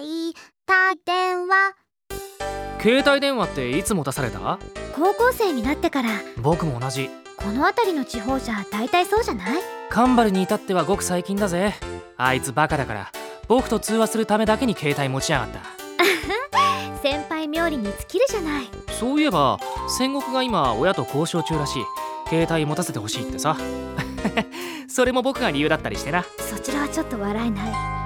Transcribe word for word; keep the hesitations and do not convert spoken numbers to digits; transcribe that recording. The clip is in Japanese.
帯電話。 携帯電話っていつ持たされた？ 高校生になってから。 僕も同じ。 この辺りの地方じゃ大体そうじゃない？ カンバルに至ってはごく最近だぜ。あいつバカだから僕と通話するためだけに携帯持ちやがった。 先輩冥利に尽きるじゃない。 そういえば戦国が今親と交渉中らしい。携帯持たせてほしいってさ。それも僕が理由だったりしてな。 そちらはちょっと笑えない。